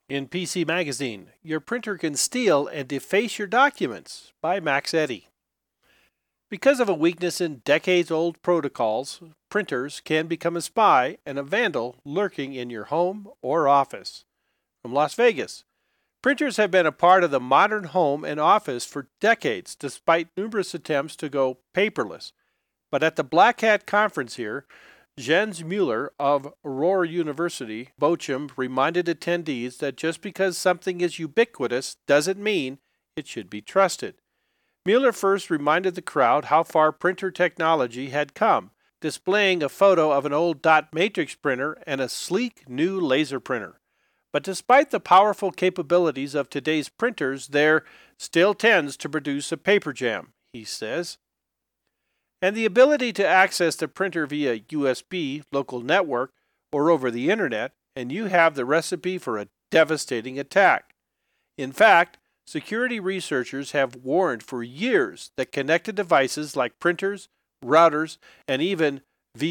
In PC Magazine, Your Printer Can Steal and Deface Your Documents by Max Eddy. Because of a weakness in decades-old protocols, printers can become a spy and a vandal lurking in your home or office. From Las Vegas, printers have been a part of the modern home and office for decades, despite numerous attempts to go paperless. But at the Black Hat conference here, Jens Mueller of Aurora University, Bochum, reminded attendees that just because something is ubiquitous doesn't mean it should be trusted. Mueller first reminded the crowd how far printer technology had come, displaying a photo of an old dot matrix printer and a sleek new laser printer. But despite the powerful capabilities of today's printers, there still tends to produce a paper jam, he says. And the ability to access the printer via USB, local network, or over the internet, and you have the recipe for a devastating attack. In fact, security researchers have warned for years that connected devices like printers, routers, and even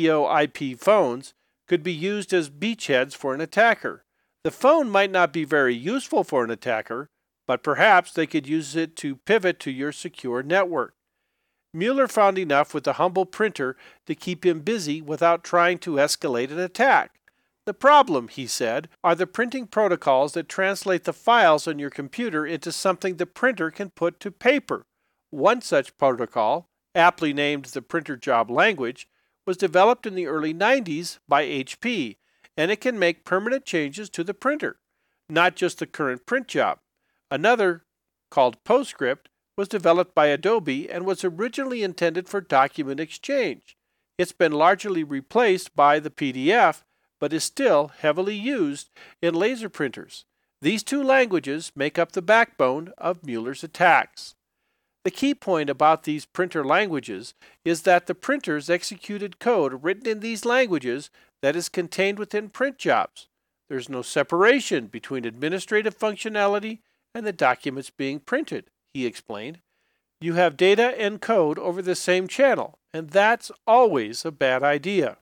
VoIP phones could be used as beachheads for an attacker. The phone might not be very useful for an attacker, but perhaps they could use it to pivot to your secure network. Mueller found enough with the humble printer to keep him busy without trying to escalate an attack. The problem, he said, are the printing protocols that translate the files on your computer into something the printer can put to paper. One such protocol, aptly named the Printer Job Language, was developed in the early 90s by HP, and it can make permanent changes to the printer, not just the current print job. Another, called PostScript, was developed by Adobe and was originally intended for document exchange. It's been largely replaced by the PDF, but is still heavily used in laser printers. These two languages make up the backbone of Mueller's attacks. The key point about these printer languages is that the printers executed code written in these languages that is contained within print jobs. There's no separation between administrative functionality and the documents being printed, he explained. You have data and code over the same channel, and that's always a bad idea.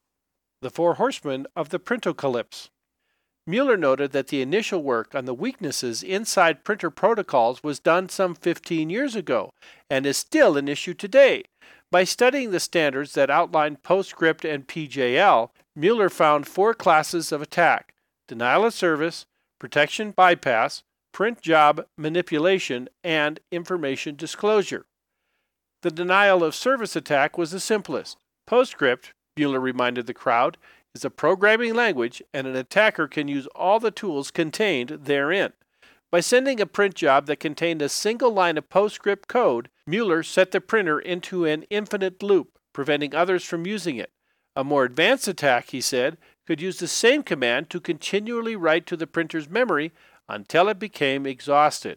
The Four Horsemen of the Printocalypse. Mueller noted that the initial work on the weaknesses inside printer protocols was done some 15 years ago, and is still an issue today. By studying the standards that outline PostScript and PJL, Mueller found four classes of attack: denial of service, protection bypass, print job manipulation, and information disclosure. The denial of service attack was the simplest. PostScript, Mueller reminded the crowd, is a programming language, and an attacker can use all the tools contained therein. By sending a print job that contained a single line of PostScript code, Mueller set the printer into an infinite loop, preventing others from using it. A more advanced attack, he said, could use the same command to continually write to the printer's memory until it became exhausted.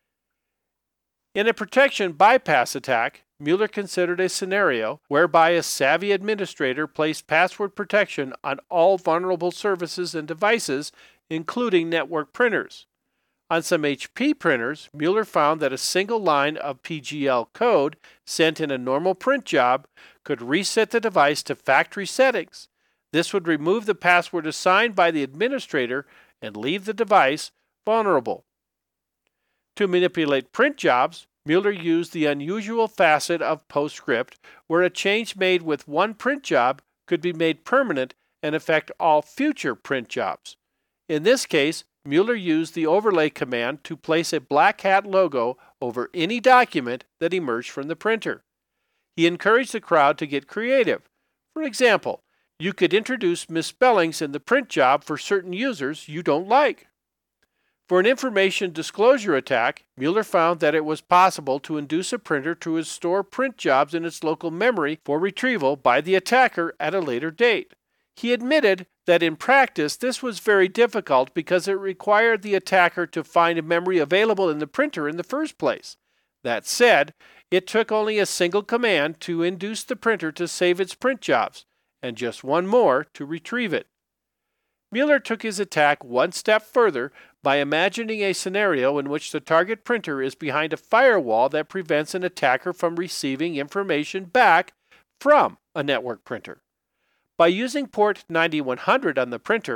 In a protection bypass attack, Mueller considered a scenario whereby a savvy administrator placed password protection on all vulnerable services and devices, including network printers. On some HP printers, Mueller found that a single line of PGL code sent in a normal print job could reset the device to factory settings. This would remove the password assigned by the administrator and leave the device vulnerable. To manipulate print jobs, Mueller used the unusual facet of PostScript, where a change made with one print job could be made permanent and affect all future print jobs. In this case, Mueller used the overlay command to place a Black Hat logo over any document that emerged from the printer. He encouraged the crowd to get creative. For example, you could introduce misspellings in the print job for certain users you don't like. For an information disclosure attack, Mueller found that it was possible to induce a printer to store print jobs in its local memory for retrieval by the attacker at a later date. He admitted that in practice this was very difficult because it required the attacker to find a memory available in the printer in the first place. That said, it took only a single command to induce the printer to save its print jobs, and just one more to retrieve it. Mueller took his attack one step further by imagining a scenario in which the target printer is behind a firewall that prevents an attacker from receiving information back from a network printer. By using port 9100 on the printer,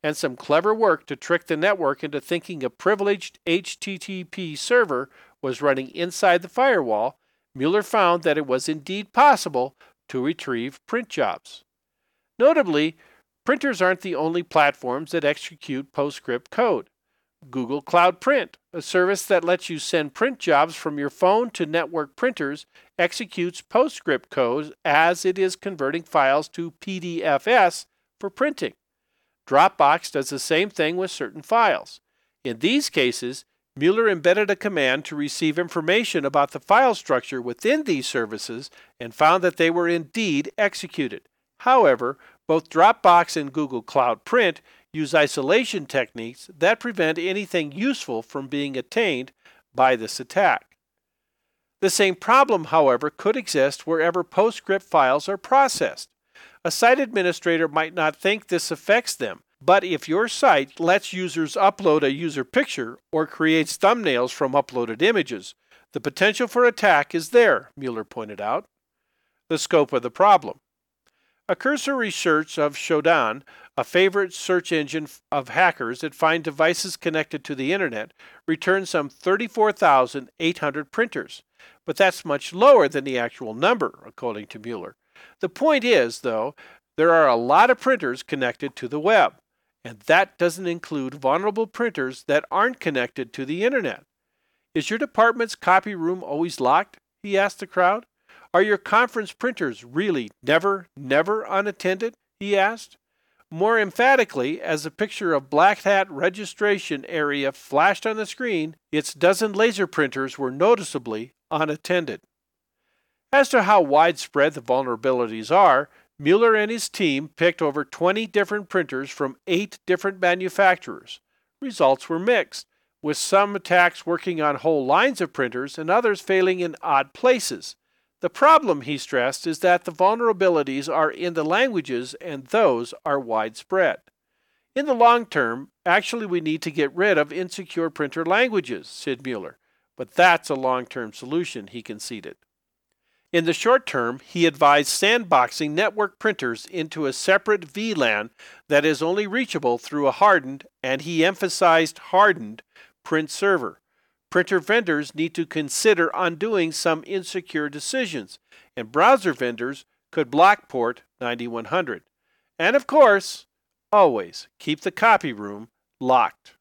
and some clever work to trick the network into thinking a privileged HTTP server was running inside the firewall, Mueller found that it was indeed possible to retrieve print jobs. Notably, printers aren't the only platforms that execute PostScript code. Google Cloud Print, a service that lets you send print jobs from your phone to network printers, executes PostScript code as it is converting files to PDFs for printing. Dropbox does the same thing with certain files. In these cases, Mueller embedded a command to receive information about the file structure within these services and found that they were indeed executed. However, both Dropbox and Google Cloud Print use isolation techniques that prevent anything useful from being attained by this attack. The same problem, however, could exist wherever PostScript files are processed. A site administrator might not think this affects them, but if your site lets users upload a user picture or creates thumbnails from uploaded images, the potential for attack is there, Mueller pointed out. The scope of the problem. A cursory search of Shodan, a favorite search engine of hackers that find devices connected to the internet, returned some 34,800 printers. But that's much lower than the actual number, according to Mueller. The point is, though, there are a lot of printers connected to the web, and that doesn't include vulnerable printers that aren't connected to the internet. Is your department's copy room always locked? He asked the crowd. Are your conference printers really never unattended? He asked. More emphatically, as a picture of Black Hat registration area flashed on the screen, its dozen laser printers were noticeably unattended. As to how widespread the vulnerabilities are, Mueller and his team picked over 20 different printers from 8 different manufacturers. Results were mixed, with some attacks working on whole lines of printers and others failing in odd places. The problem, he stressed, is that the vulnerabilities are in the languages and those are widespread. In the long term, actually we need to get rid of insecure printer languages, said Mueller, but that's a long-term solution, he conceded. In the short term, he advised sandboxing network printers into a separate VLAN that is only reachable through a hardened, and he emphasized hardened, print server. Printer vendors need to consider undoing some insecure decisions, and browser vendors could block port 9100. And of course, always keep the copy room locked.